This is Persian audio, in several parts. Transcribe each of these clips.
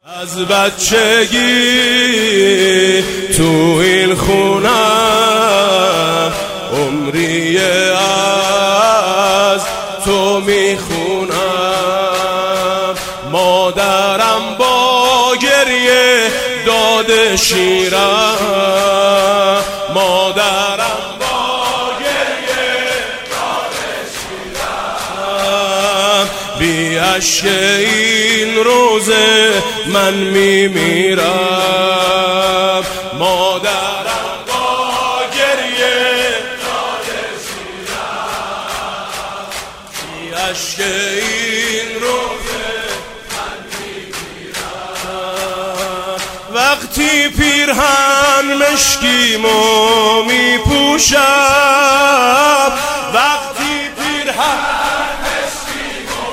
از بچگی تو این خونم عمری از تو میخونم. مادرم با گریه داده شیرم، مادرم با گریه داده شیرم. بی اشک این روزه من میمیرم، مادرم با گریه داده شیرم. بی اشک این روزه من میمیرم. وقتی پیرهن مشکیمو میپوشم، وقتی پیرهن مشکیمو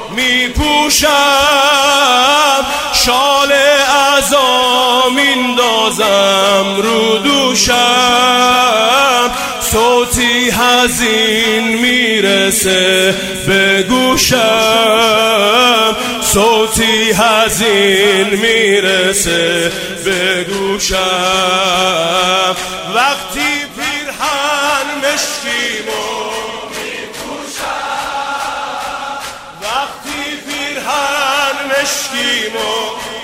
میپوشم، شال عزا میندازم رو دوشم. صوتی حزین میرسه به گوشم، صوتی حزین میرسه به گوشم. وقتی پیرهن مشکیمو میپوشم، وقتی پیرهن مشکیمو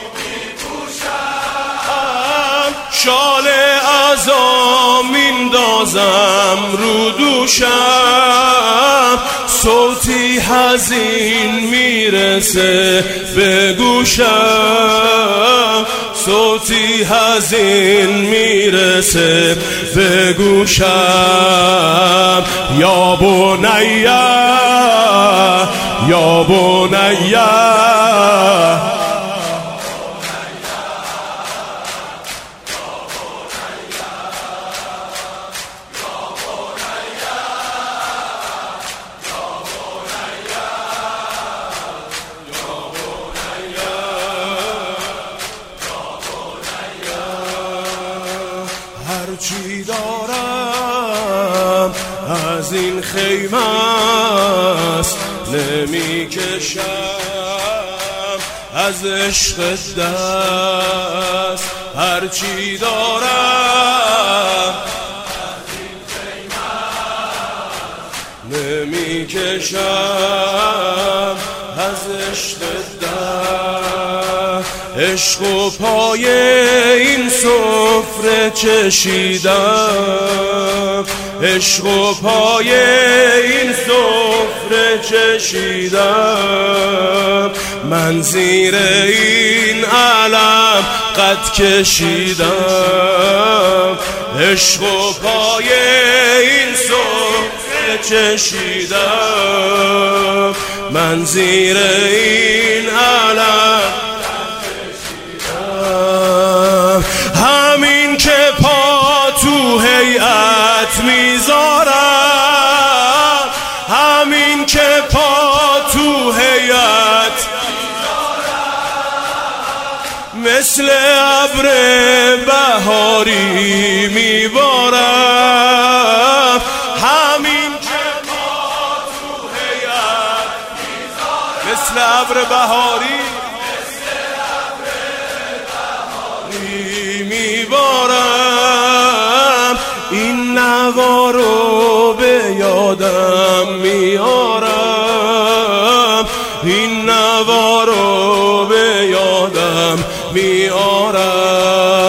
میپوشم، شال عزا میندازم رو دوشم. صوتی حزین میرسه به گوشم، صوتی حزین میرسه به گوشم. یا بنیا یا بنیا هرچی دارم از این خیمه است نمیکشم، از عشق دست. هرچی دارم از این خیمه نمیکشم، از عشق دست. عشق و پای این سفره چشیدم، عشق و پای این سفره چشیدم. من زیر این علم قد کشیدم، عشق و پای این سفره چشیدم. من زیر این علم همین که پا تو هیئت میذارم، همین که پا تو هیئت میذارم، مثل ابر بهاری میبارم. همین که پا تو هیئت میذارم، مثل ابر بهاری میبارم. این نوا رو به یادم میارم، این نوا رو به یادم میارم.